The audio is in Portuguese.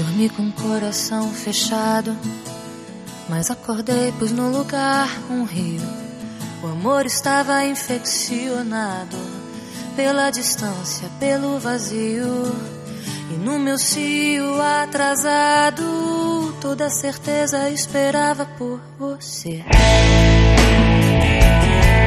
Dormi com o coração fechado, mas acordei, pus no lugar um rio. O amor estava infeccionado pela distância, pelo vazio. E no meu cio atrasado, toda certeza esperava por você.